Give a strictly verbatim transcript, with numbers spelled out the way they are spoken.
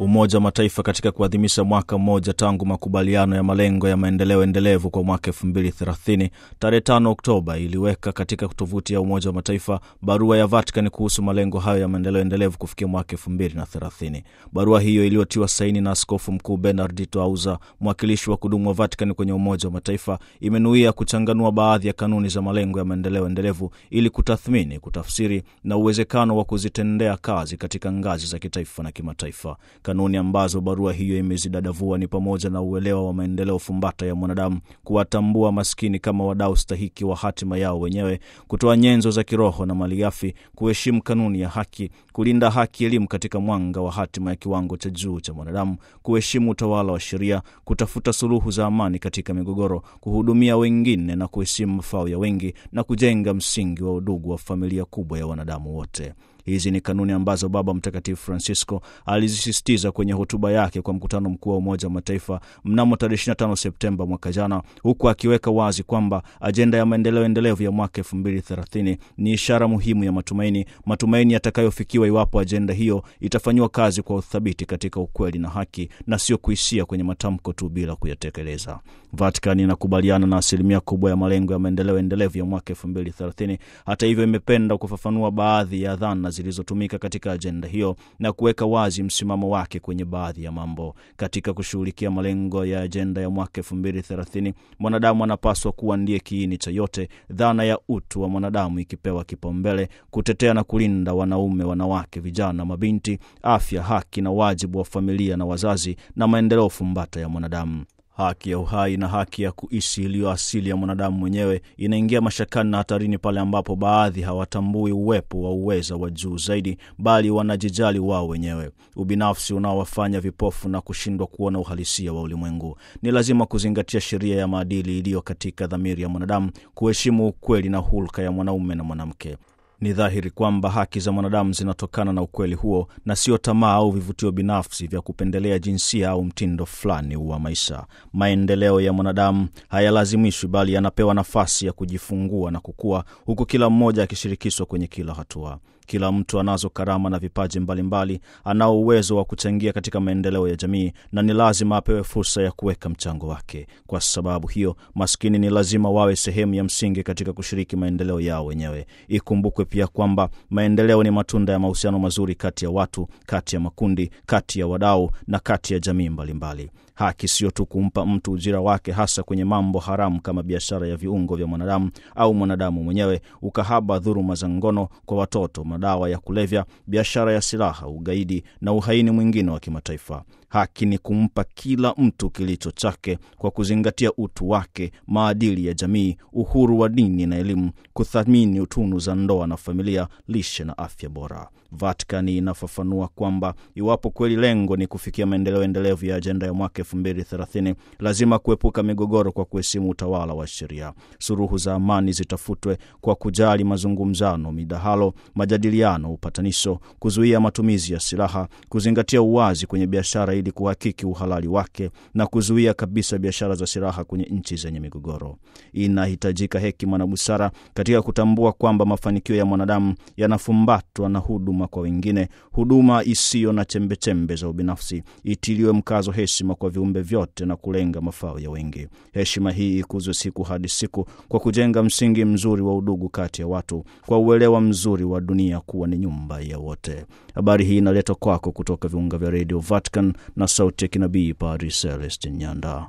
Umoja wa Mataifa katika kuadhimisha mwaka mmoja tangu makubaliano ya malengo ya maendeleo endelevu kwa mwaka elfu mbili thelathini, tarehe tano Oktoba iliweka katika tovuti ya Umoja wa Mataifa barua ya Vatican kuhusu malengo hayo ya maendeleo endelevu kufikia mwaka elfu mbili thelathini. Barua hiyo iliyotiwa saini na Askofu Mkuu Bernardito Auza, mwakilishi wa kudumu wa Vatican kwenye Umoja wa Mataifa, imenuia kuchanganua baadhi ya kanuni za malengo ya maendeleo endelevu ili kutathmini, kutafsiri na uwezekano wa kuzitendea kazi katika ngazi za kitaifa na kimataifa. Kanuni ambazo barua hiyo imezidadavua ni pamoja na uelewa wa maendeleo fumbata ya mwanadamu, kuwatambua maskini kama wadau stahiki wa hatima yao wenyewe, kutoa nyenzo za kiroho na malighafi, kuheshimu kanuni ya haki, kulinda haki elimu katika mwanga wa hatima ya kiwango cha juu cha mwanadamu, kuheshimu utawala wa sheria, kutafuta suluhu za amani katika migogoro, kuhudumia wengine na kuheshimu mafao ya wengi, na kujenga msingi wa udugu wa familia kubwa ya wanadamu wote. Hizi ni kanuni ambazo Baba Mtakatifu Francisco alizisisitiza kwenye hotuba yake kwa mkutano mkuu wa Umoja wa Mataifa mnamo tarehe ishirini na tano Septemba mwaka jana, huku akiweka wazi kwamba ajenda ya maendeleo endelevu ya mwaka elfu mbili thelathini ni ishara muhimu ya matumaini, matumaini yatakayofikiwa iwapo ajenda hiyo itafanywa kazi kwa uthabiti katika ukweli na haki, na sio kuishia kwenye matamko tu bila kuyatekeleza. Vatican inakubaliana na asilimia kubwa ya malengo ya maendeleo endelevu ya mwaka elfu mbili thelathini. Hata hivyo, imependa kufafanua baadhi ya dhana zilizotumika katika ajenda hiyo na kuweka wazi msimamo wake kwenye baadhi ya mambo. Katika kushughulikia malengo ya ajenda ya mwaka elfu mbili thelathini, mwanadamu anapaswa kuwa ndiye kiini cha yote, dhana ya utu wa mwanadamu ikipewa kipaumbele, kutetea na kulinda wanaume, wanawake, vijana, mabinti, afya, haki na wajibu wa familia na wazazi, na maendeleo fumbata ya mwanadamu. Haki ya uhai na haki ya kuishi iliyo asili ya mwanadamu mwenyewe inaingia mashakani na hatarini pale ambapo baadhi hawatambui uwepo wa uweza wa juu zaidi, bali wanajijali wao wenyewe, ubinafsi unaowafanya vipofu na kushindwa kuona uhalisia wa ulimwengu. Ni lazima kuzingatia sheria ya maadili iliyo katika dhamiri ya mwanadamu, kuheshimu ukweli na hulka ya mwanaume na mwanamke. Ni dhahiri kwamba haki za mwanadamu zinatokana na ukweli huo, na sio tamaa au vivutio binafsi vya kupendelea jinsia au mtindo fulani wa maisha. Maendeleo ya mwanadamu hayalazimishwi, bali yanapewa nafasi ya kujifungua na kukua, huku kila mmoja akishirikishwa kwenye kila hatua. Kila mtu anazo karama na vipaji mbalimbali, anao uwezo wa kuchangia katika maendeleo ya jamii, na ni lazima apewe fursa ya kuweka mchango wake. Kwa sababu hiyo, maskini ni lazima wawe sehemu ya msingi katika kushiriki maendeleo yao wenyewe. Ikumbukwe pia kwamba maendeleo ni matunda ya mahusiano mazuri kati ya watu, kati ya makundi, kati ya wadau na kati ya jamii mbalimbali. Haki sio tu kumpa mtu ujira wake, hasa kwenye mambo haramu kama biashara ya viungo vya mwanadamu au mwanadamu mwenyewe, ukahaba, dhuluma za ngono kwa watoto, madawa ya kulevya, biashara ya silaha, ugaidi na uhaini mwingine wa kimataifa. Haki ni kumpa kila mtu kilicho chake kwa kuzingatia utu wake, maadili ya jamii, uhuru wa dini na elimu, kuthamini utunu za ndoa na familia, lishe na afya bora. Vatican inafafanua kwamba iwapo kweli lengo ni kufikia maendeleo endelevu ya ajenda ya mwaka elfu mbili thelathini, lazima kuepuka migogoro kwa kuheshimu utawala wa sheria. Suluhu za amani zitafutwe kwa kujali mazungumzano, midahalo, majadiliano, upatanisho, kuzuia matumizi ya silaha, kuzingatia uwazi kwenye biashara ili kuhakiki uhalali wake, na kuzuia kabisa biashara za silaha kwenye nchi zenye migogoro. Inahitajika hekima na busara katika kutambua kwamba mafanikio ya mwanadamu yanafumbatwa na huduma kwa wengine, huduma isiyo na chembechembe za ubinafsi. Itiliwe mkazo heshima kwa viumbe vyote na kulenga mafao ya wengi. Heshima hii ikuzwe siku hadi siku kwa kujenga msingi mzuri wa udugu kati ya watu, kwa uelewa mzuri wa dunia kuwa ni nyumba ya wote. Habari hii inaletwa kwako kutoka viunga vya Radio Vatican na sauti ya kinabii Padre Celestin Nyanda.